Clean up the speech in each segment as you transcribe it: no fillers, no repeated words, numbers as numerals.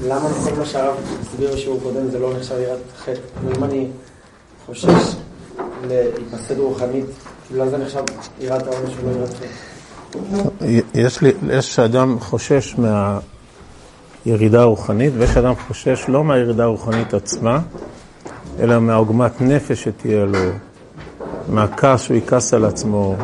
למה כל מה שהרב הסביר בשיעור קודם זה לא נחשב יראת חטא? אם אני חושש להיפסד רוחנית, אולי זה נחשב יראת העונש ולא יראת חטא? יש אדם חושש מהירידה הרוחנית, ויש אדם חושש לא מהירידה הרוחנית עצמה, אלא מהעוגמת נפש שתהיה לו, מהכעס שהוא יכעס על עצמו,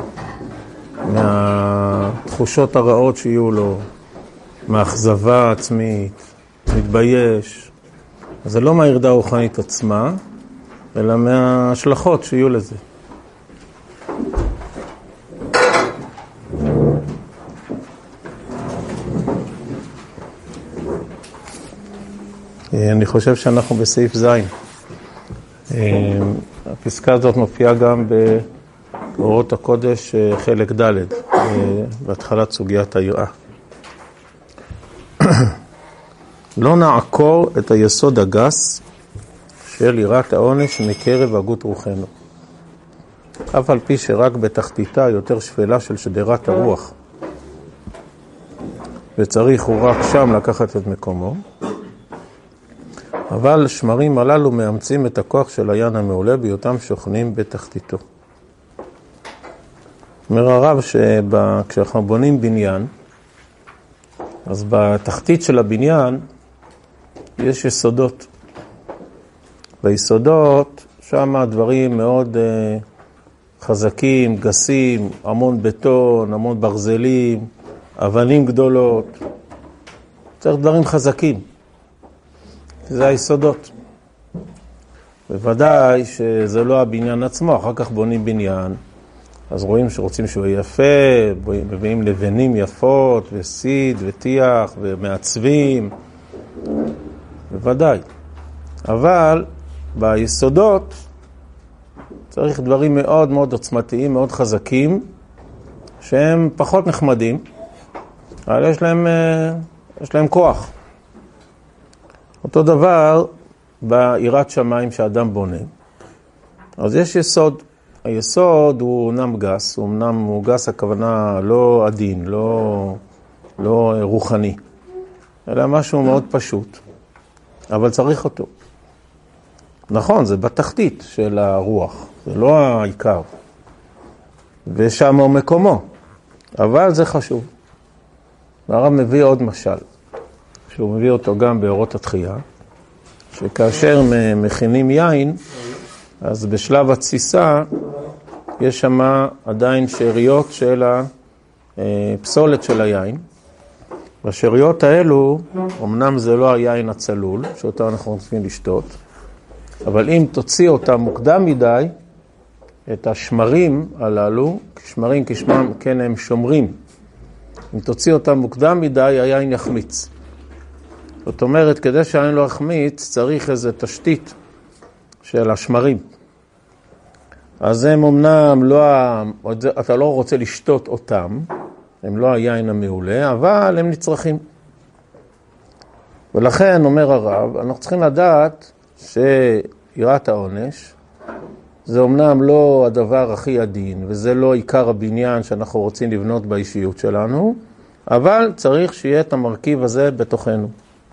מהתחושות הרעות שיהיו לו, מהאכזבה עצמית, מתבייש. אז זה לא מהירידה הרוחנית עצמה, אלא מההשלכות שיהיו לזה. אני חושב שאנחנו בסעיף זין. הפסקה הזאת מופיעה גם באורות הקודש חלק ד' בהתחלת סוגיית היראה. לא נעקור את היסוד הגס של יראת העונש מקרב הגות רוחנו. אף על פי שרק בתחתיתה יותר שפלה של שדרת הרוח, וצריך הוא רק שם לקחת את מקומו, אבל שמרים הללו מאמצים את הכוח של העין המעולה בהיותם שוכנים בתחתיתו. אומר הרב שכשאנחנו בונים בניין, אז בתחתית של הבניין יש יסודות. ביסודות שם דברים מאוד חזקים, גסים, המון בטון, המון ברזלים, אבנים גדולות. צריך דברים חזקים. זה היסודות. בוודאי שזה לא הבניין עצמו, אחר כך בונים בניין. אז רואים שרוצים שהוא יפה, מביאים לבנים יפות, וסיד, וטיח, ומעצבים. בוודאי. אבל ביסודות צריך דברים מאוד מאוד עוצמתיים, מאוד חזקים, שהם פחות נחמדים, אבל יש להם כוח. אותו דבר ביראת שמיים שאדם בונה. אז יש יסוד. היסוד הוא אומנם גס, הוא גס הכוונה לא עדין, לא רוחני, אלא משהו מאוד פשוט, אבל צריך אותו. נכון, זה בתחתית של הרוח, זה לא העיקר, ושם הוא מקומו, אבל זה חשוב. והרב מביא עוד משל, שהוא מביא אותו גם באורות התחייה, שכאשר מכינים יין, אז בשלב התסיסה יש שם עדיין שאריות של הפסולת של היין. והשאריות האלו, אמנם זה לא היין הצלול, שאותו אנחנו רוצים לשתות, אבל אם תוציא אותה מוקדם מדי, את השמרים הללו, שמרים כשמם כן הם שומרים, אם תוציא אותה מוקדם מדי, היין יחמיץ. זאת אומרת, כדי שהיין לא יחמיץ, צריך איזו תשתית של השמרים. אז הם אמנם אתה לא רוצה לשתות אותם, הם לא היין המעולה, אבל הם נצרכים. ולכן, אומר הרב, אנחנו צריכים לדעת שיראת העונש, זה אמנם לא הדבר הכי עדין, וזה לא עיקר הבניין שאנחנו רוצים לבנות באישיות שלנו, אבל צריך שיהיה את המרכיב הזה בתוכנו.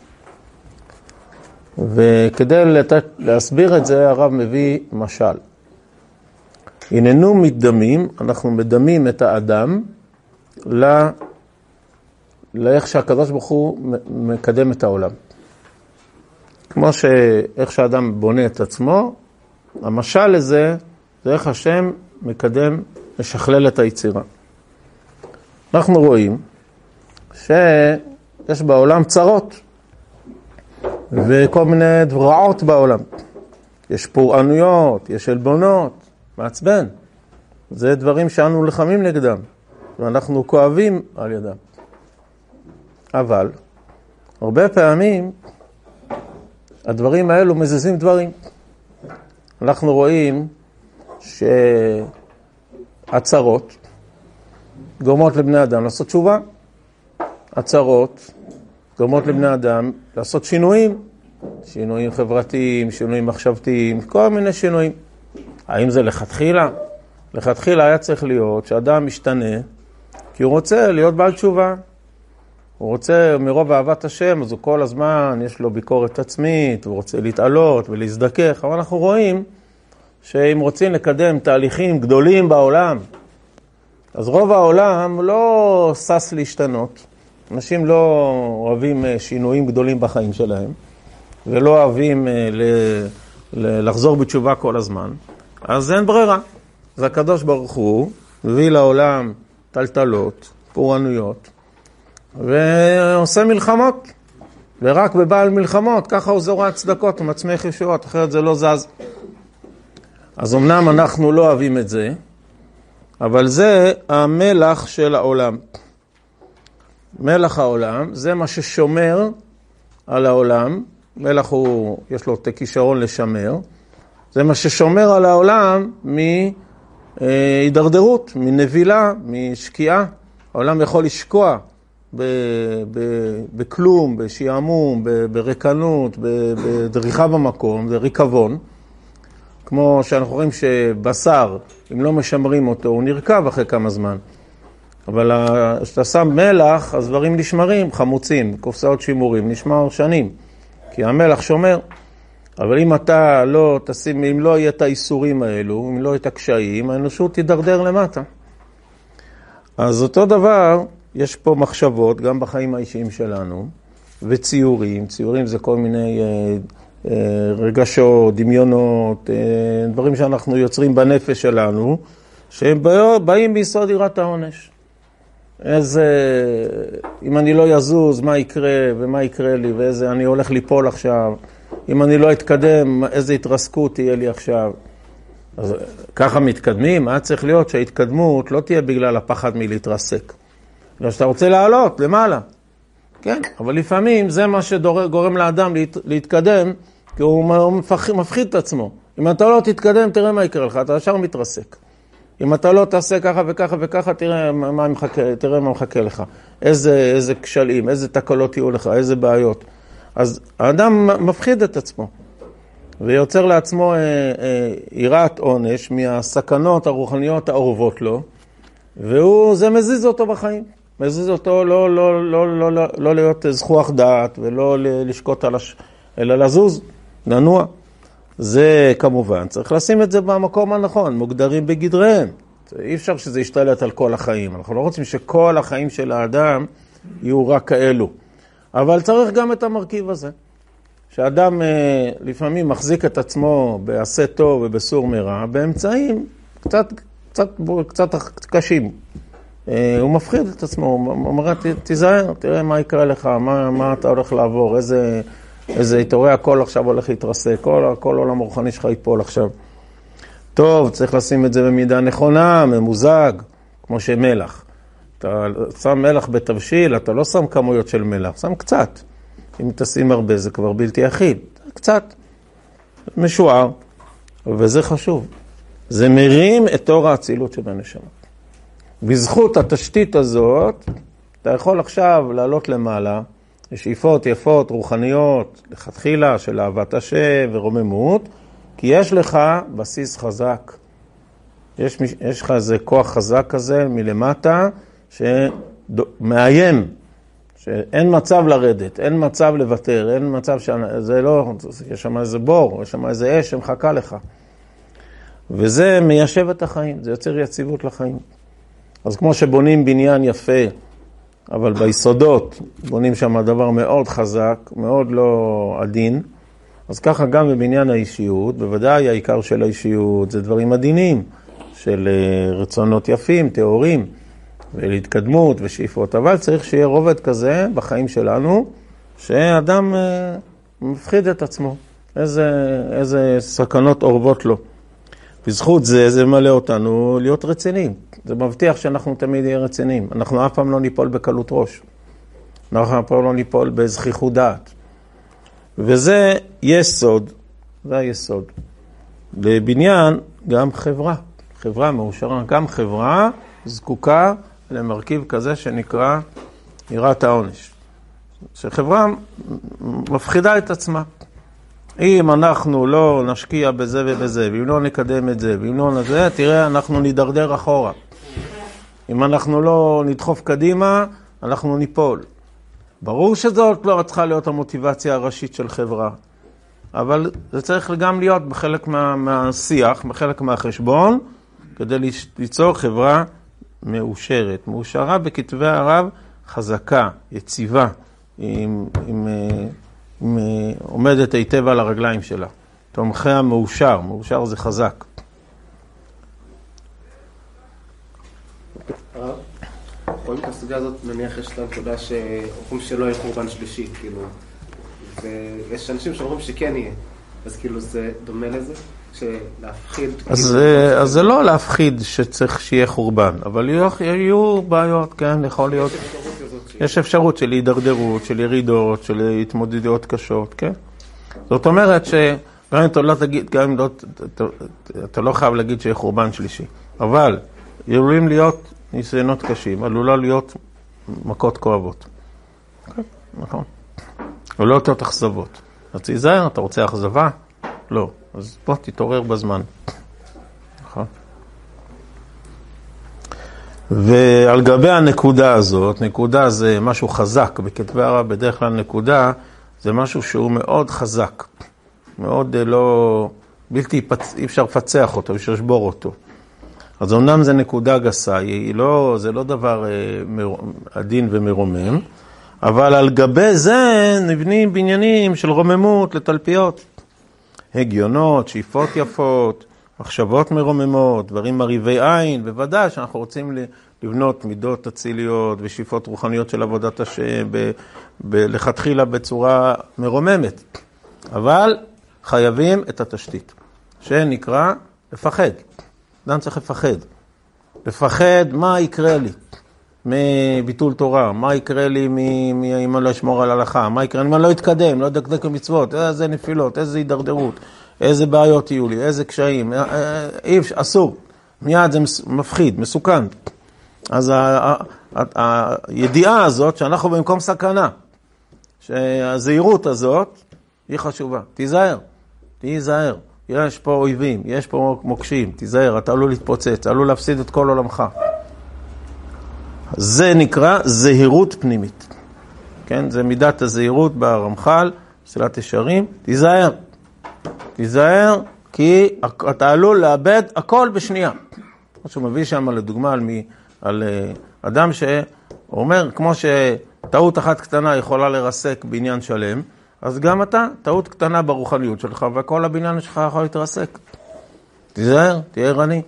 וכדי להסביר את זה, הרב מביא משל. הננו מדמים, אנחנו מדמים את האדם לאיך שהקדוש ברוך הוא מקדם את העולם. כמו שאיך שהאדם בונה את עצמו, המשל לזה זה איך השם מקדם, משכלל את היצירה. אנחנו רואים שיש בעולם צרות וכל מיני דברעות בעולם. יש פורענויות, יש אלבונות, מעצבן. זה דברים שאנו לחמים נגדם, ואנחנו כואבים על ידם. אבל, הרבה פעמים, הדברים האלו מזיזים דברים. אנחנו רואים שהצרות גורמות לבני אדם לעשות תשובה. הצרות גורמות לבני אדם לעשות שינויים. שינויים חברתיים, שינויים מחשבתיים, כל מיני שינויים. האם זה לכתחילה? לכתחילה היה צריך להיות שאדם משתנה, כי הוא רוצה להיות בעל תשובה. הוא רוצה מרוב אהבת השם, אז הוא כל הזמן, יש לו ביקורת עצמית, הוא רוצה להתעלות ולהזדכך, אבל אנחנו רואים שאם רוצים לקדם תהליכים גדולים בעולם, אז רוב העולם לא סס להשתנות. אנשים לא אוהבים שינויים גדולים בחיים שלהם, ולא אוהבים לחזור בתשובה כל הזמן. אז אין ברירה. אז הקדוש ברוך הוא מביא לעולם טלטלות, פורענויות, ועושה מלחמות. ורק בבעל מלחמות, ככה הוא זורע צדקות ומצמיח ישועות, אחרת זה לא זז. אז אמנם אנחנו לא אוהבים את זה, אבל זה המלח של העולם. מלח העולם, זה מה ששומר על העולם. מלח הוא, יש לו כישרון לשמר. זה מה ששומר על העולם מהידרדרות, מנבילה, משקיעה. העולם יכול לשקוע בכלום, בשעמום, ברקנות, בדריכה במקום, בריקבון. כמו שאנחנו רואים שבשר, אם לא משמרים אותו, הוא נרכב אחרי כמה זמן. אבל כשאתה שם מלח, אז דברים נשמרים, חמוצים, קופסאות שימורים, נשמר שנים. כי המלח שומר. אבל אם אתה לא תשים, אם לא יהיה את האיסורים האלו, אם לא יהיה את הקשיים, האנושות תידרדר למטה. אז אותו דבר, יש פה מחשבות, גם בחיים האישיים שלנו, וציורים. ציורים זה כל מיני רגשות, דמיונות, דברים שאנחנו יוצרים בנפש שלנו, שהם באים ביסוד יראת העונש. אם אני לא יזוז, מה יקרה ומה יקרה לי, ואיזה אני הולך ליפול עכשיו. אם אני לא אתקדם, איזה התרסקות תהיה לי עכשיו. אז ככה מתקדמים, מה צריך להיות שההתקדמות לא תהיה בגלל הפחד מלהתרסק. אלא שאתה רוצה לעלות למעלה. כן, אבל לפעמים זה מה שגורם לאדם להתקדם, כי הוא מפחיד את עצמו. אם אתה לא תתקדם, תראה מה יקרה לך, אתה ישר מתרסק. אם אתה לא תעשה ככה וככה וככה, תראה מה מחכה לך. איזה כשלים, איזה תקלות יהיו לך, איזה בעיות. אז האדם מפחיד את עצמו, ויוצר לעצמו יראת עונש מהסכנות הרוחניות האורבות לו, וזה מזיז אותו בחיים. מזיז אותו לא להיות זכוח דעת, ולא לשקוט אלא לזוז, לנוע. זה כמובן, צריך לשים את זה במקום הנכון, מוגדרים בגדריהם. אי אפשר שזה ישתלט על כל החיים. אנחנו לא רוצים שכל החיים של האדם יהיו רק כאלו. אבל צריך גם את המרכיב הזה. שאדם לפעמים מחזיק את עצמו בעשה טוב ובסור מרע, באמצעים קצת קשים. הוא מפחיד את עצמו, הוא אומר, תיזהר, תראה מה יקרה לך, מה אתה הולך לעבור, איזה תראה, הכל עכשיו הולך להתרסק, כל עולם הרוחני שלך ייפול עכשיו. טוב, צריך לשים את זה במידה נכונה, ממוזג, כמו שמלח. אתה שם מלח בתבשיל, אתה לא שם כמויות של מלח, שם קצת. אם תשים הרבה זה כבר בלתי אחיד, קצת. משוער, וזה חשוב. זה מרים את אור האצילות של הנשמה. בזכות התשתית הזאת, אתה יכול עכשיו לעלות למעלה, לשאיפות יפות, רוחניות, לכתחילה של אהבת השם ורוממות, כי יש לך בסיס חזק. יש לך איזה כוח חזק כזה מלמטה, שמאיים, שאין מצב לרדת, אין מצב לוותר, אין מצב זה לא, יש שם איזה בור, יש שם איזה אש שמחכה לך. וזה מיישב את החיים, זה יוצר יציבות לחיים. אז כמו שבונים בניין יפה, אבל ביסודות בונים שם דבר מאוד חזק, מאוד לא עדין, אז ככה גם בבניין האישיות, בוודאי העיקר של האישיות זה דברים עדינים, של רצונות יפים, תיאורים, ולהתקדמות ושאיפות, אבל צריך שיהיה רובד כזה בחיים שלנו, שאדם מפחיד את עצמו, איזה סכנות אורבות לו. בזכות זה מלא אותנו להיות רציניים. זה מבטיח שאנחנו תמיד נהיה רציניים. אנחנו אף פעם לא ניפול בקלות ראש. אנחנו אף פעם לא ניפול בזכיחות דעת. וזה יסוד, זה היסוד. לבניין גם חברה. חברה מאושרה, גם חברה זקוקה למרכיב כזה שנקרא יראת העונש. שחברה מפחידה את עצמה. אם אנחנו לא נשקיע בזה ובזה, ואם לא נקדם את זה, ואם לא נזה, תראה, אנחנו נידרדר אחורה. אם אנחנו לא נדחוף קדימה, אנחנו ניפול. ברור שזאת לא צריכה להיות המוטיבציה הראשית של חברה, אבל זה צריך גם להיות בחלק מהשיח, בחלק מהחשבון, כדי ליצור חברה מאושרת. מאושרה בכתבי הרב חזקה, יציבה, עומדת היטב על הרגליים שלה. תומכיה מאושר, מאושר זה חזק. רואים את הסוגיה הזאת, נניח יש את הנקודה שאומרים שלא יהיה חורבן שלישי, כאילו, ויש אנשים שאומרים שכן יהיה, אז כאילו זה דומה לזה, שלהפחיד... אז זה לא להפחיד שצריך שיהיה חורבן, אבל יהיו בעיות, כן, יכול להיות... יש אפשרות של הידרדרות, של ירידות, של התמודדויות קשות, כן? זאת אומרת שגם אם אתה לא תגיד, גם אם אתה לא חייב להגיד שיהיה חורבן שלישי, אבל יכולים להיות ניסיונות קשים, עלולה להיות מכות כואבות. כן, נכון. ולא יותר אכזבות. אז תיזהר, אתה רוצה אכזבה? לא. אז בוא תתעורר בזמן. נכון. ועל גבי הנקודה הזאת, נקודה זה משהו חזק, בכתבי הרב בדרך כלל נקודה זה משהו שהוא מאוד חזק, מאוד לא, אי אפשר לפצח אותו, אי אפשר לשבור אותו. אז אמנם זה נקודה גסה, זה לא דבר עדין ומרומם, אבל על גבי זה נבנים בניינים של רוממות לתלפיות, הגיונות, שאיפות יפות, מחשבות מרוממות, דברים מריבי עין, בוודאי שאנחנו רוצים לבנות מידות אציליות ושאיפות רוחניות של עבודת השם, לכתחילה בצורה מרוממת. אבל חייבים את התשתית, שנקרא לפחד. אדם צריך לפחד. לפחד מה יקרה לי מביטול תורה, מה יקרה לי אם אני לא אשמור על הלכה, מה יקרה אם אני לא אתקדם, לא אדקדק במצוות, איזה נפילות, איזה הידרדרות. איזה בעיות יהיו לי, איזה קשיים, אסור, מיד זה מפחיד, מסוכן. אז הידיעה הזאת שאנחנו במקום סכנה, שהזהירות הזאת היא חשובה. תיזהר, יש פה אויבים, יש פה מוקשים, תיזהר, אתה עלול להתפוצץ, עלול להפסיד את כל עולמך. זה נקרא זהירות פנימית. כן, זה מידת הזהירות ברמח"ל, מסילת ישרים, תיזהר, כי אתה עלול לאבד הכל בשנייה. הוא מביא שם לדוגמה על אדם שאומר, כמו שטעות אחת קטנה יכולה לרסק בעניין שלם, אז גם אתה, טעות קטנה ברוחניות שלך, וכל הבניין שלך יכול להתרסק. תיזהר, תהיה ערני.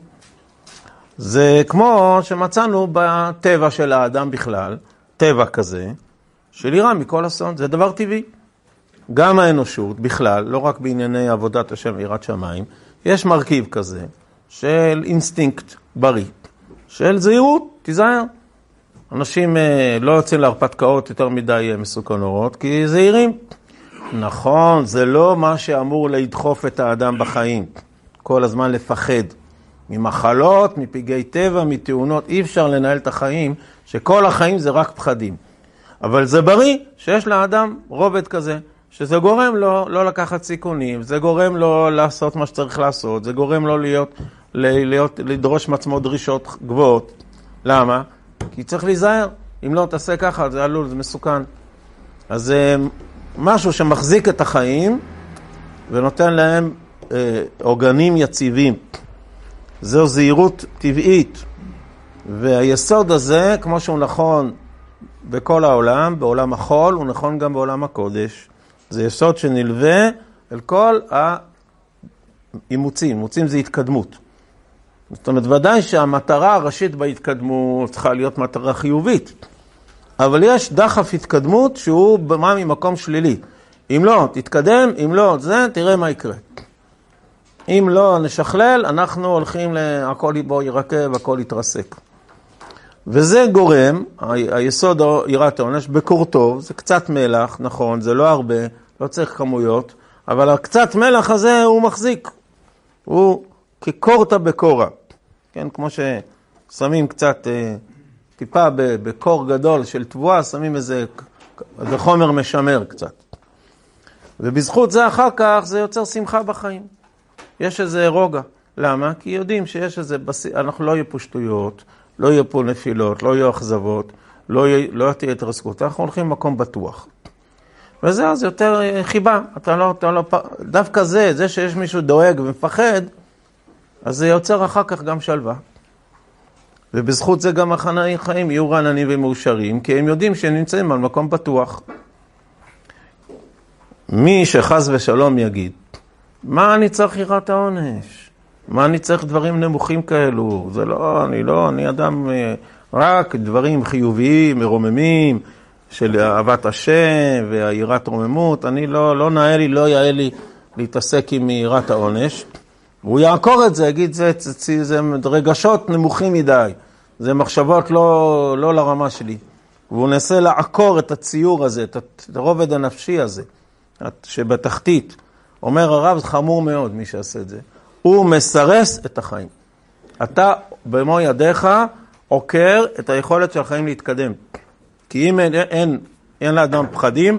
זה כמו שמצאנו בטבע של האדם בכלל, טבע כזה, של יראה מכל אסון, זה דבר טבעי. גם האנושות בכלל, לא רק בענייני עבודת השם ויראת שמיים, יש מרכיב כזה של אינסטינקט בריא, של זהירות, תיזהר. אנשים לא יוצאים להרפתקאות יותר מדי מסוכנות, כי זהירים. נכון, זה לא מה שאמור לדחוף את האדם בחיים. כל הזמן לפחד ממחלות, מפגעי טבע, מתאונות. אי אפשר לנהל את החיים, שכל החיים זה רק פחדים. אבל זה בריא שיש לאדם רובד כזה, שזה גורם לו לא לקחת סיכונים, זה גורם לו לעשות מה שצריך לעשות, זה גורם לו לדרוש מעצמו דרישות גבוהות. למה? כי צריך להיזהר. אם לא תעשה ככה, זה עלול, זה מסוכן. אז זה משהו שמחזיק את החיים ונותן להם עוגנים יציבים. זו זהירות טבעית. והיסוד הזה, כמו שהוא נכון בכל העולם, בעולם החול, הוא נכון גם בעולם הקודש. זה יסוד שנלווה אל כל האימוצים. אימוצים זה התקדמות. זאת אומרת, ודאי שהמטרה הראשית בהתקדמות צריכה להיות מטרה חיובית. אבל יש דחף התקדמות שהוא במה ממקום שלילי. אם לא, תתקדם, אם לא, זה, תראה מה יקרה. אם לא נשכלל, אנחנו הולכים הכל בו ירקב, הכל יתרסק. וזה גורם, היסוד יראת העונש, בקור טוב, זה קצת מלח, נכון, זה לא הרבה, לא צריך כמויות, אבל הקצת מלח הזה הוא מחזיק. הוא כקורתא בקורא. כן, כמו ששמים קצת טיפה בקור גדול של תבואה, שמים איזה חומר משמר קצת. ובזכות זה אחר כך זה יוצר שמחה בחיים. יש איזה רוגע. למה? כי יודעים שיש איזה, אנחנו לא יהיו פה שטויות, לא יהיו פה נפילות, לא יהיו אכזבות, לא תהיה התרסקות, אנחנו הולכים למקום בטוח. וזה אז יותר חיבה, דווקא זה שיש מישהו דואג ומפחד, אז זה יוצר אחר כך גם שלווה. ובזכות זה גם החיים יהיו רעננים ומאושרים, כי הם יודעים שהם נמצאים על מקום בטוח. מי שחס ושלום יגיד, מה אני צריך יראת העונש? מה אני צריך דברים נמוכים כאלו? זה לא, אני אדם רק דברים חיוביים, מרוממים, של אהבת השם והיראת רוממות. אני לא יאה לי להתעסק עם יראת העונש. והוא יעקור את זה, יגיד, זה רגשות נמוכים מדי. זה מחשבות לא לרמה שלי. והוא נסה לעקור את הציור הזה, את הרובד הנפשי הזה, שבתחתית. אומר הרב, זה חמור מאוד מי שעשה את זה. הוא מסרס את החיים. אתה במו ידיך עוקר את היכולת של החיים להתקדם. כי אם אין לאדם פחדים,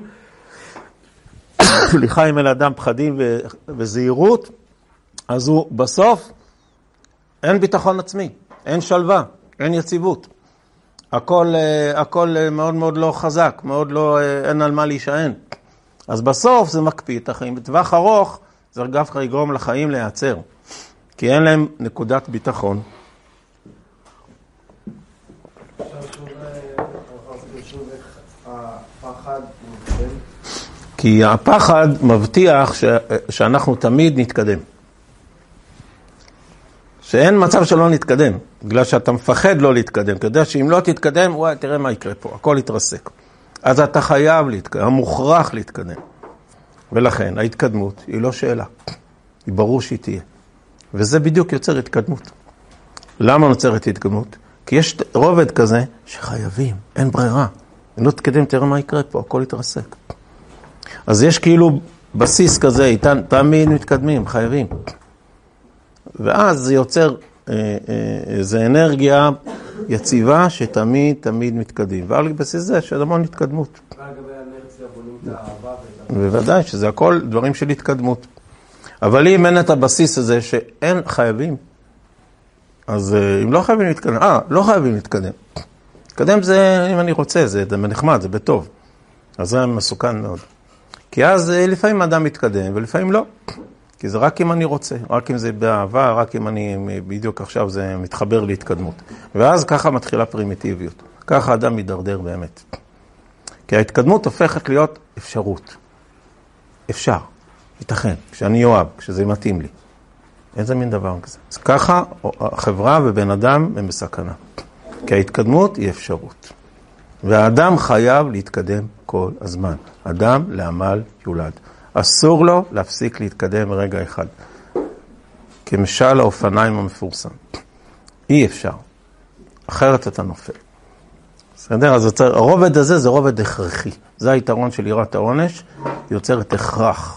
סליחה, אם אין לאדם פחדים וזהירות, אז הוא בסוף אין ביטחון עצמי, אין שלווה, אין יציבות. הכל מאוד מאוד לא חזק, מאוד לא, אין על מה להישען. אז בסוף זה מקפיא את החיים. בטווח ארוך זה דווקא יגרום לחיים להיעצר, כי אין להם נקודת ביטחון. כי הפחד מבטיח שאנחנו תמיד נתקדם. שאין מצב שלא נתקדם, בגלל שאתה מפחד לא להתקדם. אתה יודע שאם לא תתקדם, וואי, תראה מה יקרה פה, הכל יתרסק. אז אתה חייב להתקדם, המוכרח להתקדם. ולכן ההתקדמות היא לא שאלה, היא ברור שהיא תהיה. וזה בדיוק יוצר התקדמות. למה נוצרת התקדמות? כי יש רובד כזה שחייבים, אין ברירה. אם לא תתקדם, תראה מה יקרה פה, הכל יתרסק. אז יש כאילו בסיס כזה, תמיד מתקדמים, חייבים. ואז זה יוצר איזו אנרגיה יציבה שתמיד מתקדים. ועל בסיס זה יש המון התקדמות. מה לגבי האנרציה בונים את האהבה? בוודאי שזה הכל דברים של התקדמות. אבל אם אין את הבסיס הזה שאין חייבים, אז אם לא חייבים להתקדם, לא חייבים להתקדם. להתקדם זה, אם אני רוצה, זה נחמד, זה בטוב. אז זה מסוכן מאוד. כי אז לפעמים אדם מתקדם ולפעמים לא. כי זה רק אם אני רוצה, רק אם זה באהבה, רק אם אני בדיוק עכשיו זה מתחבר להתקדמות. ואז ככה מתחילה פרימיטיביות. ככה אדם מתדרדר באמת. כי ההתקדמות הופכת להיות אפשרות. אפשר, ייתכן, כשאני אוהב, כשזה מתאים לי. איזה מין דבר כזה. אז ככה החברה ובן אדם הם בסכנה. כי ההתקדמות היא אפשרות. והאדם חייב להתקדם כל הזמן. אדם לעמל יולד. אסור לו להפסיק להתקדם ברגע אחד. כמשל האופניים המפורסם. אי אפשר. אחרת אתה נופל. בסדר? אז הרובד הזה זה רובד הכרחי. זה היתרון של יראת העונש. יוצרת הכרח.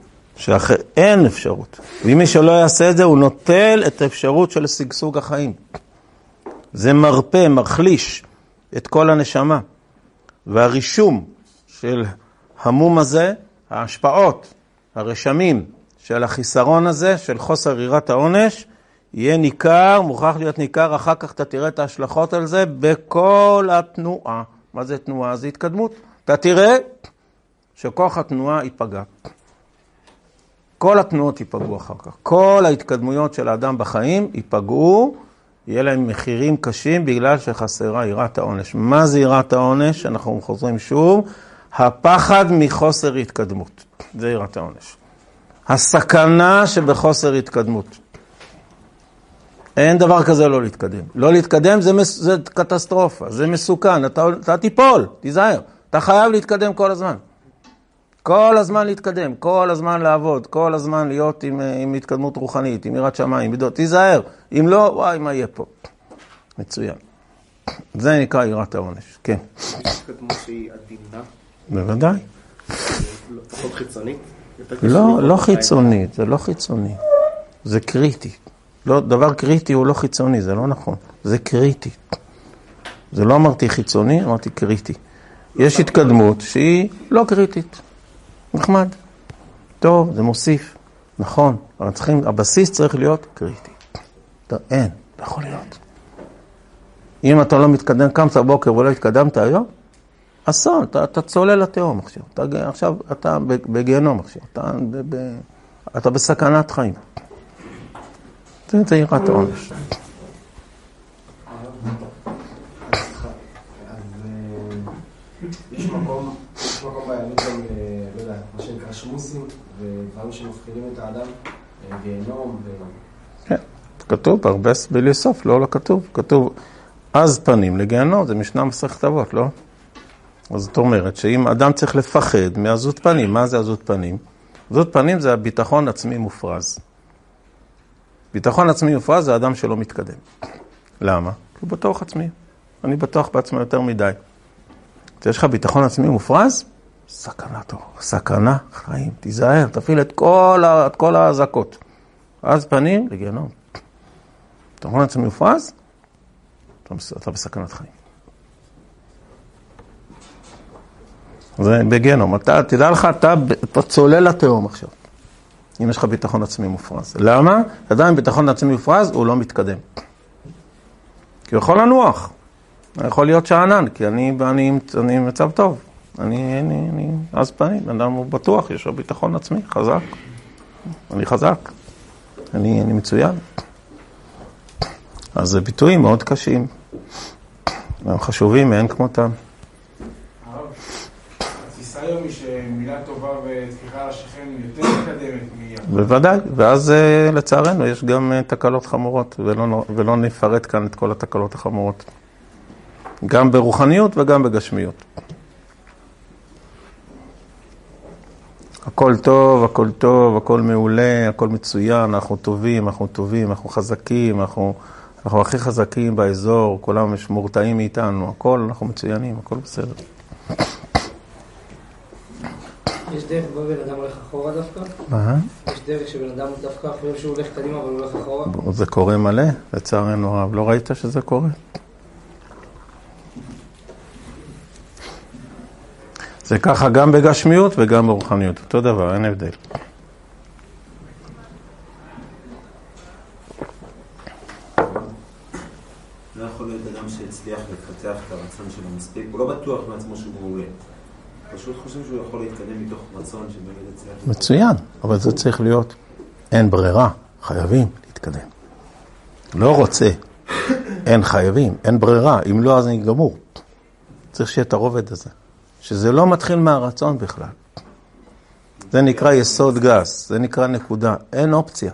שאין אפשרות. ואם מי שלא יעשה את זה, הוא נוטל את האפשרות של סגסוג החיים. זה מרפא, מרחליש את כל הנשמה. והרישום של המום הזה, ההשפעות, הרשמים של החיסרון הזה, של חוסר יראת העונש, יהיה ניכר, מוכרח להיות ניכר, אחר כך אתה תראה את ההשלכות על זה בכל התנועה. מה זה תנועה? זה התקדמות. אתה תראה שכוח התנועה ייפגע. כל התנועות ייפגעו אחר כך. כל ההתקדמויות של האדם בחיים ייפגעו, יהיה להם מחירים קשים בגלל שחסרה יראת העונש. מה זה יראת העונש? אנחנו חוזרים שוב. הפחד מחוסר התקדמות. זה יראת העונש. הסכנה שבחוסר התקדמות. אין דבר כזה לא להתקדם. לא להתקדם זה קטסטרופה, זה מסוכן. אתה תיפול, תיזהר. אתה חייב להתקדם כל הזמן. כל הזמן להתקדם, כל הזמן לעבוד, כל הזמן להיות עם התקדמות רוחנית, עם יראת שמיים, מידות. תיזהר. אם לא, וואי, מה יהיה פה? מצוין. זה נקרא יראת העונש. כן. התקדמות שהיא עדינה. בוודאי. פחות חיצונית? לא חיצונית, זה לא חיצוני. זה קריטי. דבר קריטי הוא לא חיצוני, זה לא נכון. זה קריטי. זה לא אמרתי חיצוני, אמרתי קריטי. יש התקדמות שהיא לא קריטית. נחמד. טוב, זה מוסיף. נכון. הבסיס צריך להיות קריטי. אין, לא יכול להיות. אם אתה לא מתקדם, קמת בבוקר ולא התקדמת היום, אסון, אתה צולל לתהום עכשיו. עכשיו אתה בגיהנום עכשיו. אתה בסכנת חיים. זה יראת העונש. יש מקום ביהדות גם, לא יודע, מה שנקרא שמוסים, ודברים שמפחידים את האדם, גיהנום כן, כתוב, הרבה בלי סוף, לא כתוב. כתוב, אז פנים לגיהנום, זה משנה מסכת אבות, לא? אז זאת אומרת שאם אדם צריך לפחד מעזות פנים, מה זה עזות פנים? עזות פנים זה הביטחון עצמי מופרז. ביטחון עצמי מופרז זה האדם שלא מתקדם. למה? כי הוא בטוח עצמי. אני בטוח בעצמי יותר מדי. כשיש לך ביטחון עצמי מופרז, סכנה טוב, סכנה חיים, תיזהר, תפעיל את כל ההזקות. אז פנים לגיהנום. ביטחון עצמי מופרז, אתה בסכנת חיים. זה בגיהנום. תדע לך, אתה צולל לתהום עכשיו. אם יש לך ביטחון עצמי מופרז. למה? עדיין ביטחון עצמי מופרז, הוא לא מתקדם. כי הוא יכול לנוח. יכול להיות שענן, כי אני מצב טוב. אז פנים, אדם הוא בטוח, יש לו ביטחון עצמי, חזק. אני חזק. אני מצוין. אז זה ביטויים מאוד קשים. הם חשובים, אין כמותם. התפיסה היום היא שמילה טובה וסליחה על השכן יותר מתקדמת בוודאי, ואז לצערנו יש גם תקלות חמורות, ולא נפרט כאן את כל התקלות החמורות. גם ברוחניות וגם בגשמיות. הכל טוב, הכל טוב, הכל מעולה, הכל מצוין, אנחנו טובים, אנחנו חזקים, אנחנו הכי חזקים באזור, כולם מורתעים מאיתנו, הכל, אנחנו מצוינים, הכל בסדר. יש דרך בו בן אדם הולך אחורה דווקא? מה? יש דרך שבן אדם דווקא חושב שהוא הולך קדימה אבל הוא הולך אחורה? זה קורה מלא, לצערנו הרב, לא ראית שזה קורה? זה ככה גם בגשמיות וגם ברוחניות, אותו דבר, אין הבדל. לא יכול להיות אדם שהצליח לפתח את הרצון שלו מספיק, הוא לא בטוח מעצמו שהוא מעולה. פשוט חושב שהוא יכול להתקדם מתוך רצון שבאמת הצליח. מצוין, אבל זה צריך להיות, אין ברירה, חייבים להתקדם. לא רוצה, אין חייבים, אין ברירה, אם לא אז אני גמור. צריך שיהיה את הרובד הזה. שזה לא מתחיל מהרצון בכלל. זה נקרא יסוד גס, זה נקרא נקודה, אין אופציה.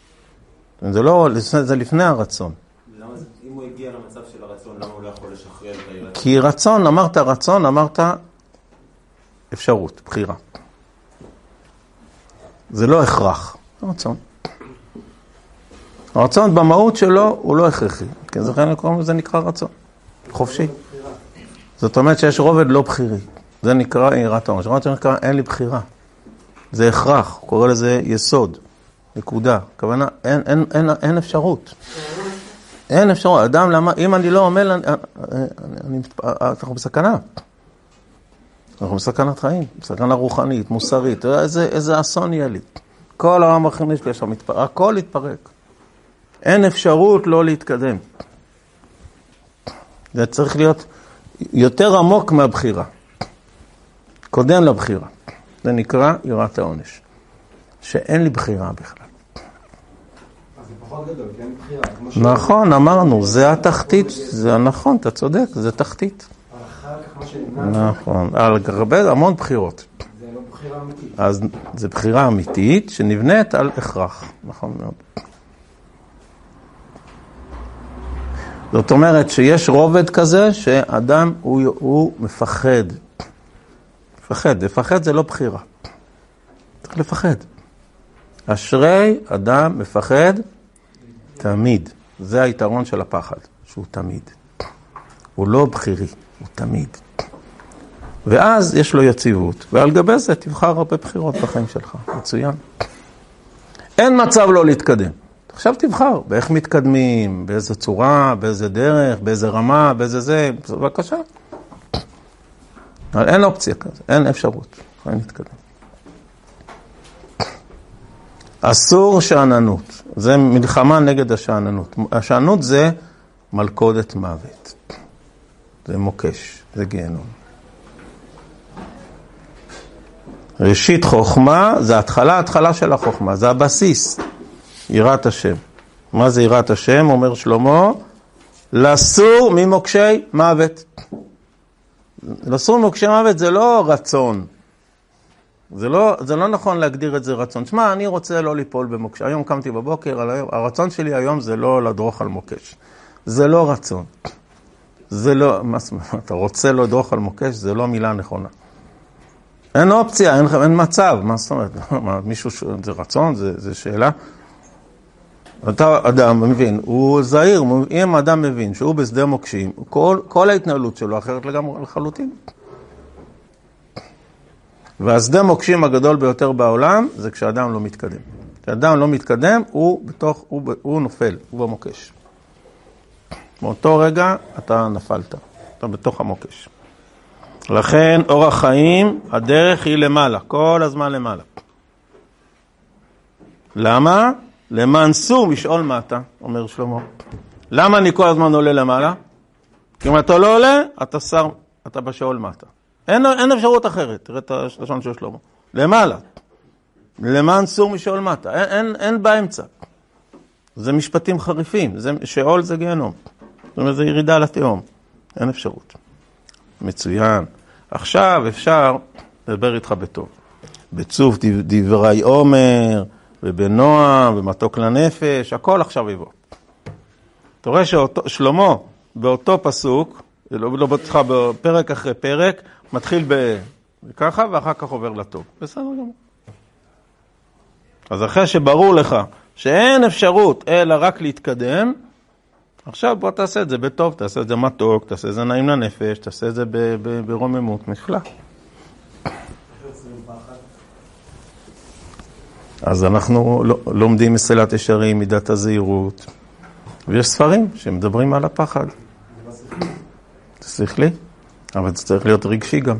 זה לפני הרצון. אם הוא הגיע למצב של הרצון, למה הוא לא יכול לשחרר את הרצון? כי רצון, אמרת אפשרות, בחירה. זה לא הכרח, רצון. הרצון במהות שלו הוא לא הכרחי, כי זה נקרא רצון, חופשי. זאת אומרת שיש רובד לא בחירי. זה נקרא יראת העונש. רובד שנקרא אין לי בחירה. זה הכרח, הוא קורא לזה יסוד, נקודה. הכוונה, אין אפשרות. אין אפשרות. אדם, למה, אם אני לא עומד, אנחנו בסכנה. אנחנו בסכנת חיים, בסכנה רוחנית, מוסרית. איזה אסון יהיה לי. כל העולם החינוך שלי שם מתפרק, הכל יתפרק. אין אפשרות לא להתקדם. זה צריך להיות יותר עמוק מהבחירה. קודם לבחירה. זה נקרא יראת העונש. שאין לי בחירה בכלל. אז זה פחות גדול, כי אין בחירה. נכון, אמרנו, זה התחתית. זה נכון, אתה צודק, זה תחתית. אחר כך מה שנמנע. נכון, על הרבה המון בחירות. זה לא בחירה אמיתית. אז זה בחירה אמיתית שנבנית על הכרח. נכון מאוד. זאת אומרת שיש רובד כזה שאדם הוא מפחד. לפחד זה לא בחירה. צריך לפחד. אשרי אדם מפחד תמיד. זה היתרון של הפחד, שהוא תמיד. הוא לא בחירי, הוא תמיד. ואז יש לו יציבות, ועל גבי זה תבחר הרבה בחירות בחיים שלך. מצוין. אין מצב לא להתקדם. עכשיו תבחר באיך מתקדמים, באיזה צורה, באיזה דרך, באיזה רמה, באיזה זה, בבקשה. אבל אין אופציה כזה, אין אפשרות. אין להתקדם. אסור שעננות. זה מלחמה נגד השעננות. השעננות זה מלכודת מוות. זה מוקש, זה גיהנום. ראשית חוכמה, זה התחלה של החוכמה, זה הבסיס, יראת השם. מה זה יראת השם? אומר שלמה, לסור ממוקשי מוות. לסור ממוקשי מוות זה לא רצון. זה לא נכון להגדיר את זה רצון. תשמע, אני רוצה לא ליפול במוקש. היום קמתי בבוקר, הרצון שלי היום זה לא לדרוך על מוקש. זה לא רצון. זה לא, אתה רוצה לא לדרוך על מוקש, זה לא מילה נכונה. אין אופציה, אין מצב. מה זאת אומרת? מישהו, זה רצון, זה שאלה. אתה אדם מבין, הוא זהיר, אם אדם מבין שהוא בשדה מוקשים, כל ההתנהלות שלו אחרת לגמרי לחלוטין. והשדה מוקשים הגדול ביותר בעולם זה כשאדם לא מתקדם. כשאדם לא מתקדם, הוא נופל, הוא במוקש. באותו רגע אתה נפלת, אתה בתוך המוקש. לכן אורח חיים, הדרך היא למעלה, כל הזמן למעלה. למה? למען סור משאול מטה, אומר שלמה. למה אני כל הזמן עולה למעלה? כי אם אתה לא עולה, אתה שר, אתה בשאול מטה. אין אפשרות אחרת, תראה את השלשון של שלמה. למעלה. למען סור משאול מטה. אין באמצע. זה משפטים חריפים. שאול זה גיהנום. זאת אומרת, זה ירידה לתהום. אין אפשרות. מצוין. עכשיו אפשר לדבר איתך בטוב. בצוף דברי עומר, ובנועם, ומתוק לנפש, הכל עכשיו יבוא. אתה רואה ששלמה, באותו פסוק, לא בטח בפרק אחרי פרק, מתחיל ככה, ואחר כך עובר לטוב. בסדר גמור. אז אחרי שברור לך שאין אפשרות אלא רק להתקדם, עכשיו בוא תעשה את זה בטוב, תעשה את זה מתוק, תעשה את זה נעים לנפש, תעשה את זה ברוממות, נפלא. אז אנחנו לומדים מסילת ישרים, מידת הזהירות, ויש ספרים שמדברים על הפחד. זה שכלי, אבל זה צריך להיות רגשי גם.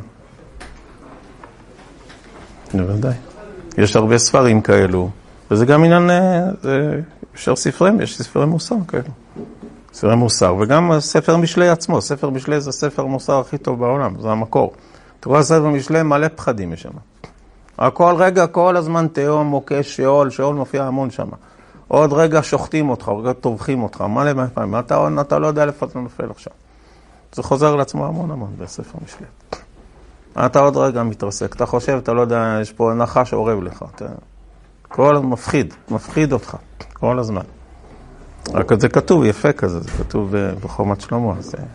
בוודאי. יש הרבה ספרים כאלו, וזה גם עניין, אפשר ספרים, יש ספרי מוסר כאלו. ספרי מוסר, וגם ספר משלי עצמו, ספר משלי זה ספר מוסר הכי טוב בעולם, זה המקור. תראו, ספר משלי מלא פחדים יש שם. הכל רגע, כל הזמן תהום, מוקש, שאול מופיע המון שם. עוד רגע שוחטים אותך, עוד רגע טובחים אותך, מלא פעמים, אתה לא יודע איפה אתה נופל עכשיו. זה חוזר לעצמו המון בספר משלי. אתה עוד רגע מתרסק, אתה חושב, אתה לא יודע, יש פה נחש שעורב לך. כל הזמן מפחיד אותך, כל הזמן. רק זה כתוב יפה כזה, זה כתוב בחומת שלמה.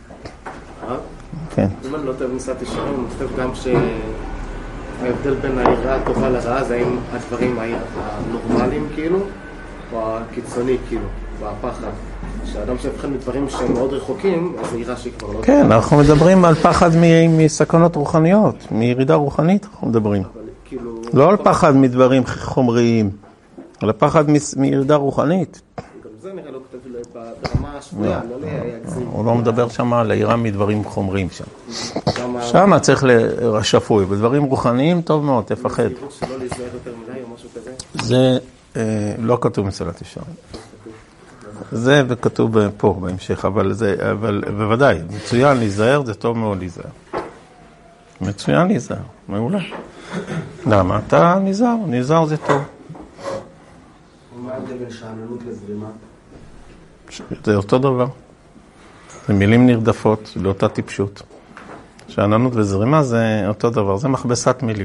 כן. אם אני לא טוב ניסת ישרים, אני חושב גם שההבדל בין היראה הטובה לרעה זה האם הדברים הנורמליים כאילו, או הקיצוני כאילו, והפחד. כשאדם שהפחד מדברים שהם מאוד רחוקים, אז היראה שהיא כבר לא... כן, אנחנו מדברים על פחד מסכנות רוחניות, מירידה רוחנית אנחנו מדברים. לא על פחד מדברים חומריים, על הפחד מירידה רוחנית. גם זה נראה לא כתב ברמה השפויה, לא להגזים. הוא לא מדבר שם על היראה מדברים חומריים שם. שם צריך לשפוי, בדברים רוחניים טוב מאוד, תפחד. שלא להיזהר יותר מדי או משהו כזה? זה לא כתוב מסילת ישרים. זה וכתוב פה בהמשך, אבל בוודאי, מצוין להיזהר, זה טוב מאוד להיזהר. מצוין להיזהר, מעולה. למה? אתה נזהר זה טוב. מה ההבדל בין שאננות לזרימה? זה אותו דבר. זה מילים נרדפות, לאותה טיפשות. שאננות וזרימה זה אותו דבר, זה מכבסת מילים.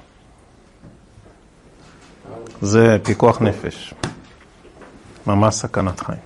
זה פיקוח נפש. ממש סכנת חיים.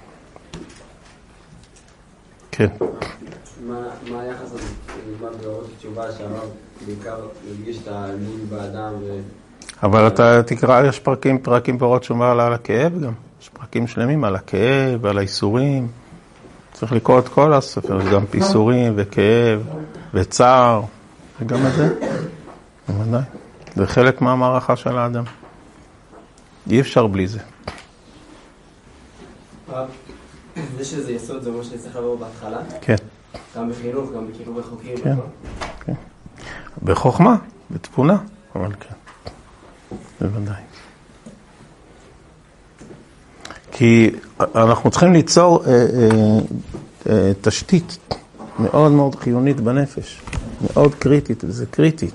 כן. מה היחס הזה? נלמד בעוד תשובה שהרב בעיקר הרגיש את האמון באדם אבל אתה תקרא, יש פרקים באורות שומה על הכאב גם. יש פרקים שלמים על הכאב, על האיסורים. צריך לקרוא את כל הספר, יש גם איסורים וכאב וצער. וגם את זה. בוודאי. זה חלק מהמערכה של האדם. אי אפשר בלי זה. זה שזה יסוד, זה מה שצריך לבוא בהתחלה? כן. גם בחינוך, גם בקירוב רחוקים? כן, כן. בחוכמה, בתבונה, אבל כן. בוודאי. כי אנחנו צריכים ליצור תשתית מאוד מאוד חיונית בנפש, מאוד קריטית, וזה קריטי.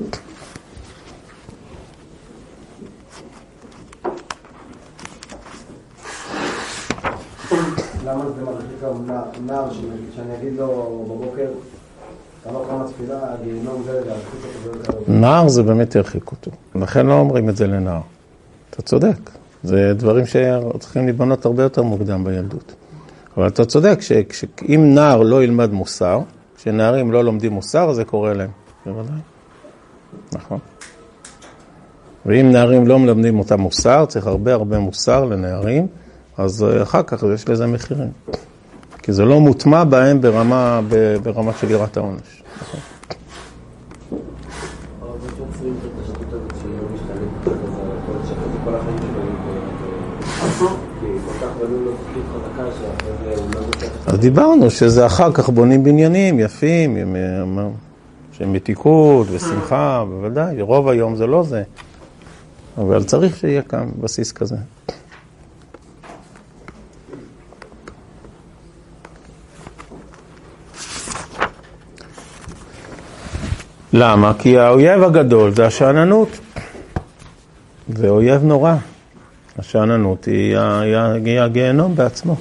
למה זה מרחיק גם נער שאני אגיד לו בבוקר, אתה לא קרא תפילה, הגיהינום זה להרחיק אותו. נער זה באמת ירחיק אותו, לכן לא אומרים את זה לנער. אתה צודק, זה דברים שצריכים להיבנות הרבה יותר מוקדם בילדות. אבל אתה צודק שאם נער לא ילמד מוסר, כשנערים לא לומדים מוסר, זה קורה להם. בוודאי. נכון. ואם נערים לא מלמדים אותם מוסר, צריך הרבה מוסר לנערים, אז אחר כך יש לזה מחירים. כי זה לא מוטמע בהם ברמה של יראת העונש. נכון. אבל זה יוצרים את השטות הזאת שלא משתלם כזה, זה כל החיים שלו, כי כל כך בנו לו תחליט חזקה שאחרי זה הוא לא נותן. אז דיברנו שזה אחר כך בונים בניינים יפים, שהם מתיקות ושמחה, בוודאי, רוב היום זה לא זה. אבל צריך שיהיה כאן בסיס כזה. למה? כי האויב הגדול זה השאננות. זה אויב נורא. השאננות היא הגיהנום בעצמו.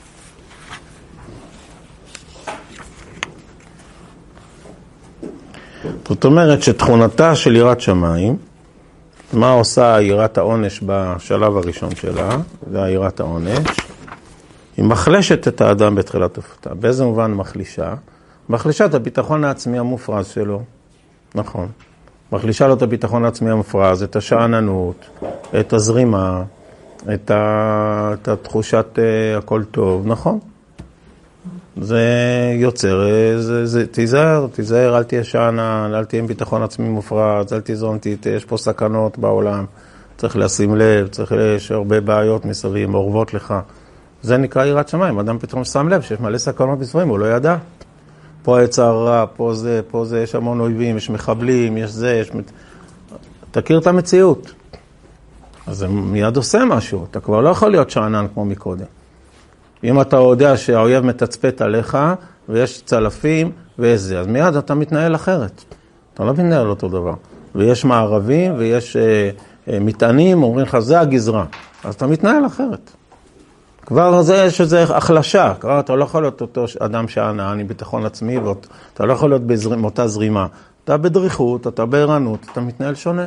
זאת אומרת שתכונתה של יראת שמיים, מה עושה יראת העונש בשלב הראשון שלה, זה יראת העונש, היא מחלשת את האדם בתחילת תקופתה. באיזה מובן מחלישה? מחלישה את הביטחון העצמי המופרז שלו. נכון. מחלישה לו את הביטחון העצמי המופרז, את השאננות, את הזרימה, את התחושת הכל טוב, נכון? זה יוצר, תיזהר, אל תהיה שאנן, אל תהיה עם ביטחון עצמי מופרז, אל תיזום, יש פה סכנות בעולם, צריך לשים לב, יש הרבה בעיות מסביב, מעורבות לך. זה נקרא יראת שמיים, אדם פתאום שם לב שיש מלא סכנות מסביב, הוא לא ידע. פה היצר רע, פה זה, יש המון אויבים, יש מחבלים, יש זה, יש... תכיר את המציאות. אז זה מיד עושה משהו, אתה כבר לא יכול להיות שאנן כמו מקודם. אם אתה יודע שהאויב מתצפת עליך, ויש צלפים ויש זה, אז מיד אתה מתנהל אחרת. אתה לא מתנהל אותו דבר. ויש מערבים ויש מטענים, אומרים לך, זה הגזרה. אז אתה מתנהל אחרת. כבר זה יש איזו החלשה, כבר אתה לא יכול להיות אותו אדם שאנן עם ביטחון עצמי, ואתה לא יכול להיות באותה זרימה. אתה בדריכות, אתה בערנות, אתה מתנהל שונה.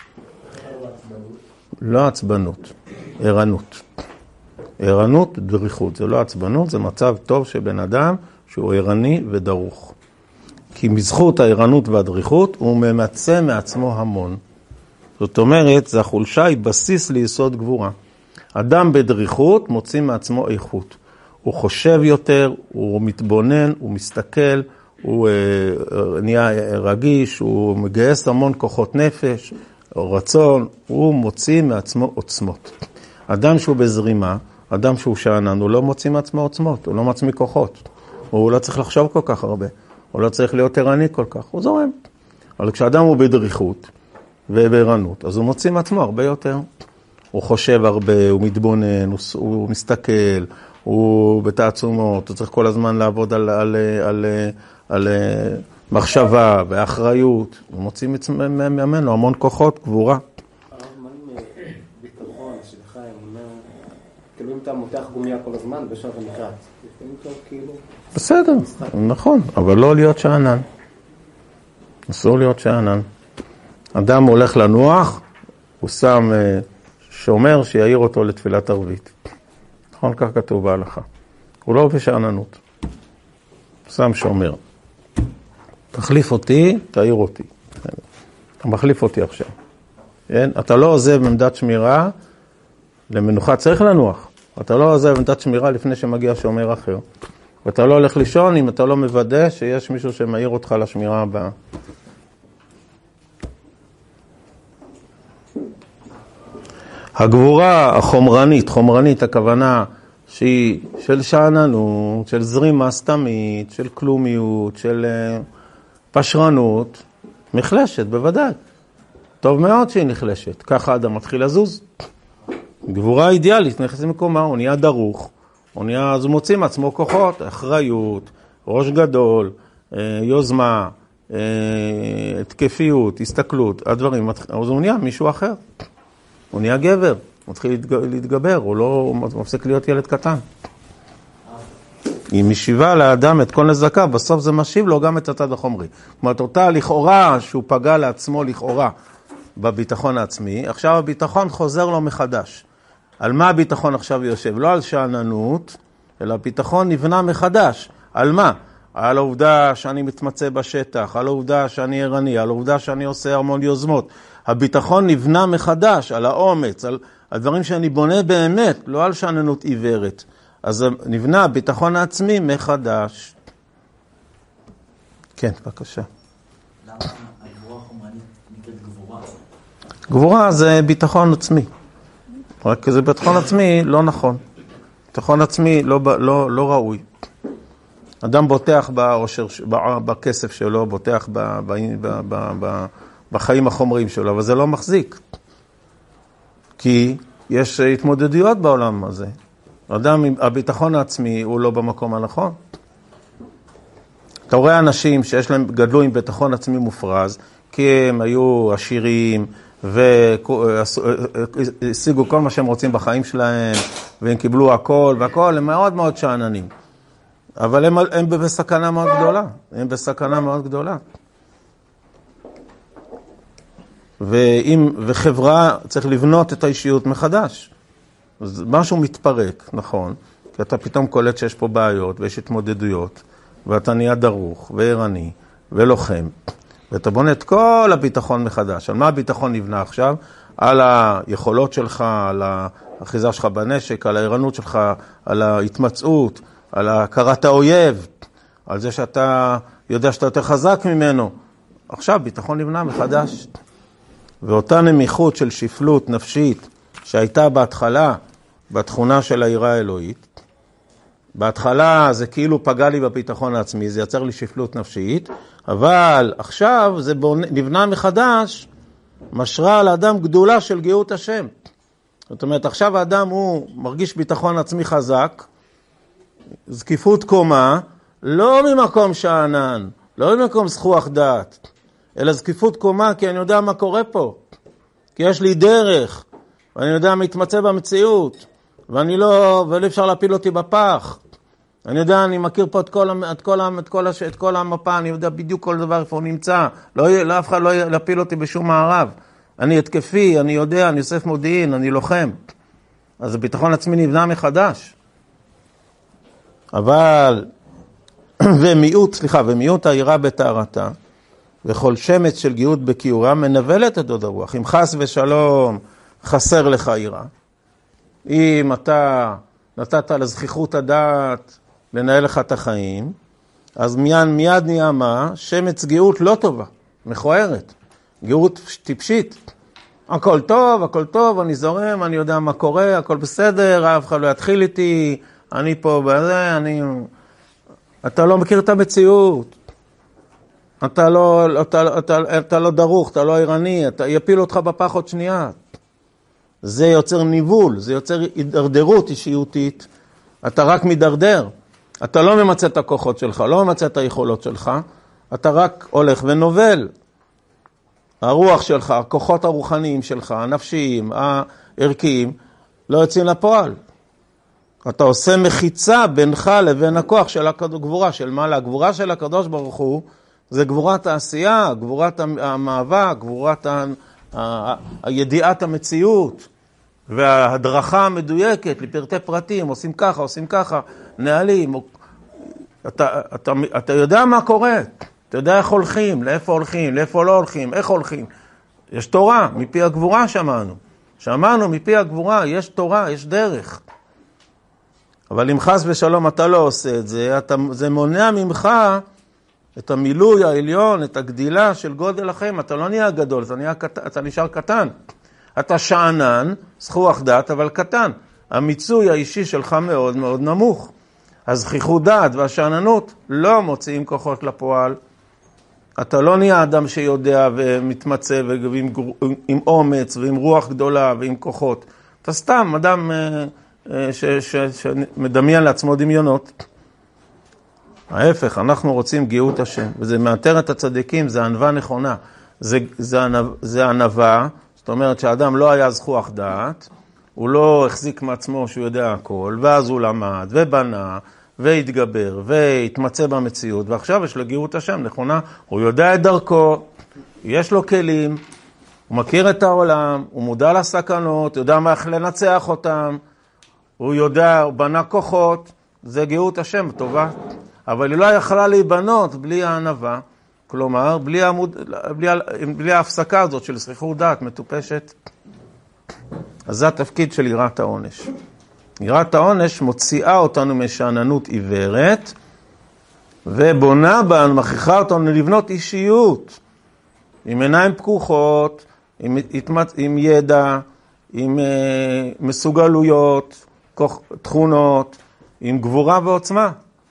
לא עצבנות, ערנות. ערנות, דריכות, זה לא עצבנות, זה מצב טוב של בן אדם שהוא ערני ודרוך. כי מזכות הערנות והדריכות הוא ממצא מעצמו המון. זאת אומרת, זה החולשה היא בסיס ליסוד גבורה. אדם בדריכות מוציא מעצמו איכות. הוא חושב יותר, הוא מתבונן, הוא מסתכל, הוא נהיה רגיש, הוא מגייס המון כוחות נפש, רצון, הוא מוציא מעצמו עוצמות. אדם שהוא בזרימה, אדם שהוא שאנן, הוא לא מוציא מעצמו עוצמות, הוא לא מעצמי כוחות. הוא לא צריך לחשוב כל כך הרבה, הוא לא צריך להיות ערני כל כך, הוא זורם. אבל כשאדם הוא בדריכות ובערנות, אז הוא מוציא מעצמו הרבה יותר. הוא חושב הרבה, הוא מתבונן, הוא מסתכל, הוא בתעצומות, הוא צריך כל הזמן לעבוד על מחשבה ואחריות. הוא מוציא ממנו המון כוחות, גבורה. מה עם ביטחון שלך, אמונה? כאילו אם אתה מותח גומיה כל הזמן, בשעה ונקרץ. לפעמים טוב כאילו... בסדר, נכון, אבל לא להיות שאנן. אסור להיות שאנן. אדם הולך לנוח, הוא שם... שומר שיעיר אותו לתפילת ערבית. נכון, כך כתוב בהלכה. הוא לא בשאננות. שם שומר. תחליף אותי, תעיר אותי. אתה מחליף אותי עכשיו. אתה לא עוזב עמדת שמירה למנוחה, צריך לנוח. אתה לא עוזב עמדת שמירה לפני שמגיע שומר אחר. ואתה לא הולך לישון אם אתה לא מוודא שיש מישהו שמעיר אותך לשמירה הבאה. הגבורה החומרנית, חומרנית הכוונה שהיא של שאננות, של זרימה סתמית, של כלומיות, של פשרנות, נחלשת בוודאי. טוב מאוד שהיא נחלשת, ככה האדם מתחיל לזוז. גבורה אידיאלית, נכנס למקומה, הוא נהיה דרוך, אז הוא מוציא מעצמו כוחות, אחריות, ראש גדול, יוזמה, תקפיות, הסתכלות, הדברים, אז הוא נהיה מישהו אחר. הוא נהיה גבר, הוא מתחיל להתגבר, הוא לא מפסיק להיות ילד קטן. היא משיבה לאדם את כל נזקיו, בסוף זה משיב לו גם את הצד החומרי. כלומר, אותה לכאורה שהוא פגע לעצמו לכאורה בביטחון העצמי, עכשיו הביטחון חוזר לו מחדש. על מה הביטחון עכשיו יושב? לא על שעננות, אלא הביטחון נבנה מחדש. על מה? על העובדה שאני מתמצא בשטח, על העובדה שאני ערני, על העובדה שאני עושה המון יוזמות. הביטחון נבנה מחדש, על האומץ, על הדברים שאני בונה באמת, לא על שעננות עיוורת. אז נבנה הביטחון העצמי מחדש. כן, בבקשה. למה הגבורה החומרנית נקראת גבורה? גבורה זה ביטחון עצמי. רק זה ביטחון עצמי לא נכון. ביטחון עצמי לא ראוי. אדם בוטח באושר, בכסף שלו, בוטח בחיים החומריים שלו, אבל זה לא מחזיק. כי יש התמודדויות בעולם הזה. אדם, הביטחון העצמי הוא לא במקום הנכון. אתה רואה אנשים שיש להם, גדלו עם ביטחון עצמי מופרז, כי הם היו עשירים והשיגו כל מה שהם רוצים בחיים שלהם, והם קיבלו הכל והכל, הם מאוד מאוד שעננים. אבל הם בסכנה מאוד גדולה. הם בסכנה מאוד גדולה. וחברה צריך לבנות את האישיות מחדש. אז משהו מתפרק, נכון, כי אתה פתאום קולט שיש פה בעיות ויש התמודדויות, ואתה נהיה דרוך וערני ולוחם, ואתה בונה את כל הביטחון מחדש. על מה הביטחון נבנה עכשיו? על היכולות שלך, על האחיזה שלך בנשק, על הערנות שלך, על ההתמצאות, על הכרת האויב, על זה שאתה יודע שאתה יותר חזק ממנו. עכשיו ביטחון נבנה מחדש. ואותה נמיכות של שפלות נפשית שהייתה בהתחלה, בתכונה של היראה האלוהית, בהתחלה זה כאילו פגע לי בביטחון העצמי, זה יצר לי שפלות נפשית, אבל עכשיו זה נבנה מחדש, משרה על האדם גדולה של גאות השם. זאת אומרת, עכשיו האדם הוא מרגיש ביטחון עצמי חזק, זקיפות קומה, לא ממקום שענן, לא ממקום זכוח דעת, אלא זקיפות קומה כי אני יודע מה קורה פה, כי יש לי דרך, ואני יודע מתמצא במציאות, ולא אפשר להפיל אותי בפח. אני יודע, אני מכיר פה את כל המפה, אני יודע בדיוק כל דבר איפה הוא נמצא, לא אף אחד לא להפיל אותי בשום מערב. אני התקפי, אני יודע, אני אוסף מודיעין, אני לוחם. אז הביטחון עצמי נבנה מחדש. אבל, ומיעוט היראה בתארתה, וכל שמץ של גאות בקיורה מנבלת את עוד הרוח. אם חס ושלום חסר לך יראה, אם אתה נתת לזכיחות הדעת לנהל לך את החיים, אז מיד נהיה מה? שמץ גאות לא טובה, מכוערת, גאות טיפשית. הכל טוב, אני זורם, אני יודע מה קורה, הכל בסדר, אף אחד לא יתחיל איתי, אני פה בזה, אתה לא מכיר את המציאות. אתה לא דרוך, אתה לא ערני, יפיל אותך בפח עוד שנייה. זה יוצר ניבול, זה יוצר הידרדרות אישיותית. אתה רק מדרדר. אתה לא ממצא את הכוחות שלך, לא ממצא את היכולות שלך. אתה רק הולך ונובל. הרוח שלך, הכוחות הרוחניים שלך, הנפשיים, הערכיים, לא יוצאים לפועל. אתה עושה מחיצה בינך לבין הכוח של הגבורה, של מעלה. הגבורה של הקדוש ברוך הוא, זה גבורת העשייה, גבורת המאבק, גבורת הידיעת המציאות, וההדרכה המדויקת לפרטי פרטים, עושים ככה, נהלים. אתה יודע מה קורה, אתה יודע איך הולכים, לאיפה לא הולכים, איך הולכים. יש תורה, מפי הגבורה שמענו מפי הגבורה, יש תורה, יש דרך. אבל אם חס ושלום אתה לא עושה את זה, זה מונע ממך את המילוי העליון, את הגדילה של גודל החיים. אתה לא נהיה גדול, אתה נשאר קטן. אתה שענן, זכוח דעת, אבל קטן. המיצוי האישי שלך מאוד מאוד נמוך. הזכיחות דעת והשעננות לא מוציאים כוחות לפועל. אתה לא נהיה אדם שיודע ומתמצא ועם אומץ ועם רוח גדולה ועם כוחות. אתה סתם אדם שמדמיין לעצמו דמיונות. ההפך, אנחנו רוצים גאות השם, וזה מאתר את הצדיקים, זה ענווה נכונה. זה ענווה, זאת אומרת שהאדם לא היה זכוח דעת, הוא לא החזיק מעצמו שהוא יודע הכל, ואז הוא למד ובנה והתגבר והתמצא במציאות, ועכשיו יש לו גאות השם נכונה, הוא יודע את דרכו, יש לו כלים, הוא מכיר את העולם, הוא מודע לסכנות, יודע מה איך לנצח אותם, הוא יודע, הוא בנה כוחות, זה גאות השם טובה, אבל היא לא יכלה להיבנות בלי הענווה, כלומר, בלי ההפסקה הזאת של זכיחות דעת מטופשת. אז זה התפקיד של יראת העונש. יראת העונש מוציאה אותנו משעננות עיוורת, ובונה בה, מכריחה אותנו לבנות אישיות, עם עיניים פקוחות, עם ידע, עם מסוגלויות, תכונות, עם גבורה ועוצמה.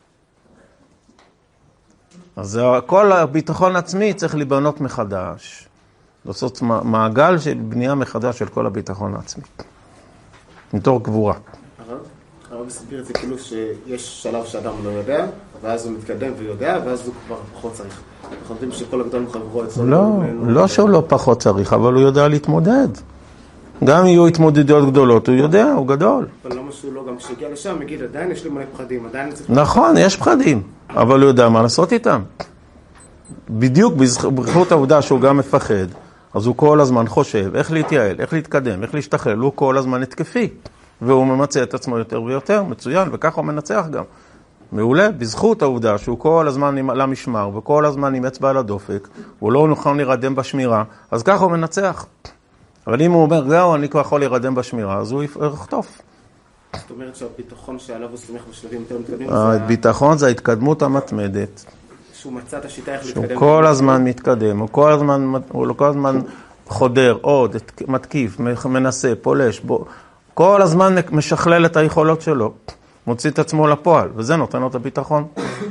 אז כל הביטחון עצמי צריך לבנות מחדש. לעשות מעגל של בנייה מחדש של כל הביטחון העצמי. מתוך גבורה. הרב מסביר את זה כאילו שיש שלב שאדם לא יודע, ואז הוא מתקדם ויודע, ואז הוא כבר פחות צריך. אנחנו יודעים שכל הגדולים חברו אצלו. לא שהוא לא פחות צריך, אבל הוא יודע להתמודד. גם יהיו התמודדויות גדולות, הוא יודע, הוא גדול. אבל למה שהוא לא, גם כשהגיע לשם, יגיד, עדיין יש לי מלא פחדים, עדיין צריך... נכון, יש פחדים, אבל הוא יודע מה לעשות איתם. בדיוק בזכות העובדה שהוא גם מפחד, אז הוא כל הזמן חושב איך להתייעל, איך להתקדם, איך להשתחרר, הוא כל הזמן התקפי, והוא ממצא את עצמו יותר ויותר, מצוין, וכך הוא מנצח גם. מעולה, בזכות העובדה שהוא כל הזמן למשמר, וכל הזמן עם אצבע על הדופק, הוא לא נוכל להירדם בשמירה, אז ככה הוא מנצח. אבל אם הוא אומר, זהו, אני כבר יכול להירדם בשמירה, אז הוא יחטוף. זאת אומרת שהביטחון שעליו הוא סומך בשלבים יותר מתקדמים, הביטחון זה ההתקדמות המתמדת. שהוא מצא את השיטה איך להתקדם. שהוא כל הזמן מתקדם, הוא כל הזמן חודר, עוד, מתקיף, מנסה, פולש, כל הזמן משכלל את היכולות שלו, מוציא את עצמו לפועל, וזה נותן לו את הביטחון.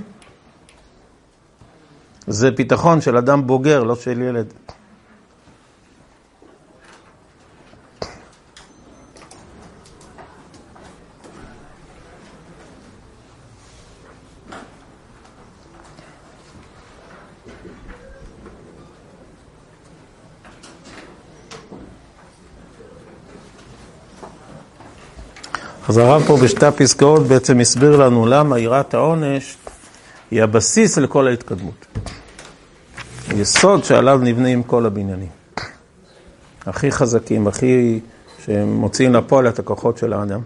זה ביטחון של אדם בוגר, לא של ילד. אז הרב פה בשתי הפסקאות בעצם הסביר לנו למה יראת העונש היא הבסיס לכל ההתקדמות. היסוד שעליו נבנים כל הבניינים. הכי חזקים, הכי שמוציאים לפועל את הכוחות של האדם.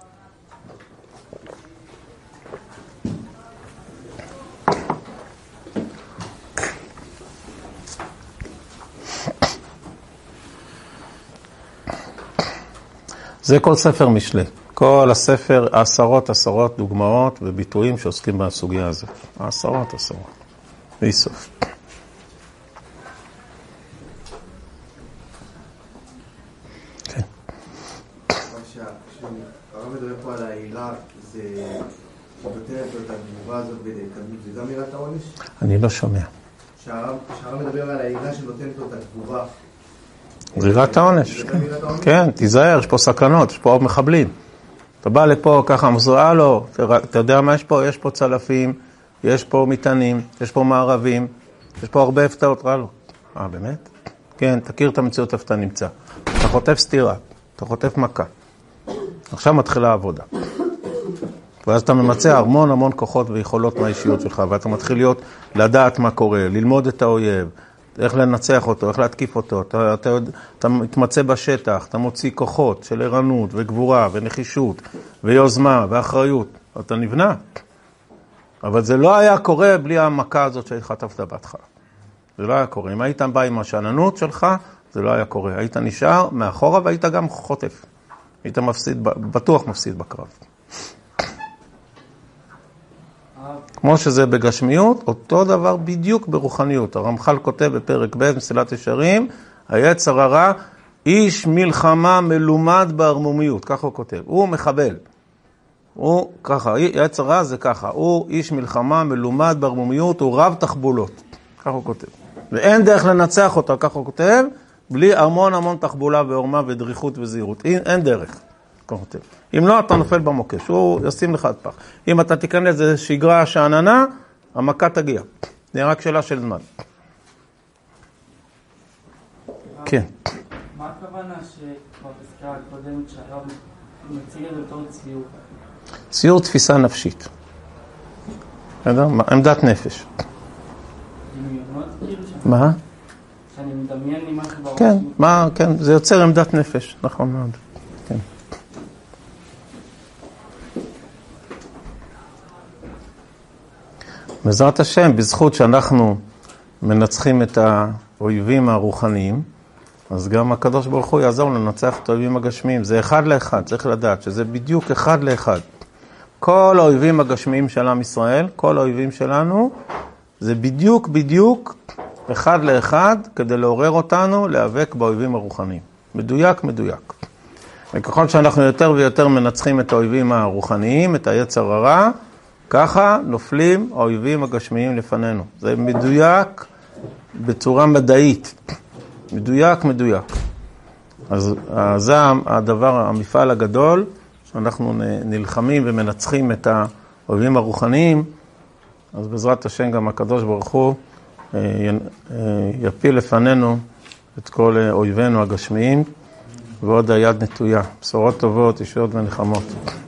זה כל ספר משלי. כל הספר, עשרות דוגמאות וביטויים שעוסקים בסוגיה הזאת. עשרות. בלי סוף. כן. כשהרב מדבר פה על העילה, זה מבטא את התגובה הזאת בהתקדמות, זה גם עילת העונש? אני לא שומע. כשהרב מדבר על העילה שנותנת לו את התגובה, זה עילת העונש. כן, תיזהר, יש פה סכנות, יש פה עוד מחבלים. אתה בא לפה ככה, הלו, אתה יודע מה יש פה? יש פה צלפים, יש פה מטענים, יש פה מערבים, יש פה הרבה הפתעות, רע לו. באמת? כן, תכיר את המציאות איפה אתה נמצא. אתה חוטף סתירה, אתה חוטף מכה. עכשיו מתחילה העבודה. ואז אתה ממצא המון כוחות ויכולות מהאישיות שלך, ואתה מתחיל לדעת מה קורה, ללמוד את האויב, איך לנצח אותו, איך להתקיף אותו, אתה מתמצא בשטח, אתה מוציא כוחות של ערנות וגבורה ונחישות ויוזמה ואחריות, אתה נבנה. אבל זה לא היה קורה בלי המכה הזאת שחטפת בהתחלה. זה לא היה קורה. אם היית בא עם השעננות שלך, זה לא היה קורה. היית נשאר מאחורה והיית גם חוטף. היית בטוח מפסיד בקרב. כמו שזה בגשמיות, אותו דבר בדיוק ברוחניות. הרמח"ל כותב בפרק ב' מסילת ישרים, היצר הרע, איש מלחמה מלומד בערמומיות, ככה הוא כותב. הוא מחבל. הוא ככה, היצר הרע זה ככה, הוא איש מלחמה מלומד בערמומיות, הוא רב תחבולות. ככה הוא כותב. ואין דרך לנצח אותה, ככה הוא כותב, בלי המון תחבולה ועורמה ודריכות וזהירות. אין דרך. כותב. אם לא, אתה נופל במוקש, הוא ישים לך את פח. אם אתה תיכנס לזה שגרה שעננה, המכה תגיע. זה רק שאלה של זמן. כן. מה הכוונה שבפסקה הקודמת שהרב מציג את אותו ציור? ציור תפיסה נפשית. עמדת נפש. מה? שאני מדמיין לי משהו בראש. כן, כן, זה יוצר עמדת נפש, נכון מאוד. כן. בעזרת השם, בזכות שאנחנו מנצחים את האויבים הרוחניים, אז גם הקדוש ברוך הוא יעזור לנצח את האויבים הגשמיים. זה אחד לאחד, צריך לדעת שזה בדיוק אחד לאחד. כל האויבים הגשמיים של עם ישראל, כל האויבים שלנו, זה בדיוק אחד לאחד, כדי לעורר אותנו להיאבק באויבים הרוחניים. מדויק. וככל שאנחנו יותר ויותר מנצחים את האויבים הרוחניים, את היצר הרע, ככה נופלים האויבים הגשמיים לפנינו. זה מדויק בצורה מדעית. מדויק. אז זה הדבר, המפעל הגדול, שאנחנו נלחמים ומנצחים את האויבים הרוחניים, אז בעזרת השם גם הקדוש ברוך הוא יפיל לפנינו את כל אויבינו הגשמיים, ועוד היד נטויה. בשורות טובות, ישועות ונחמות.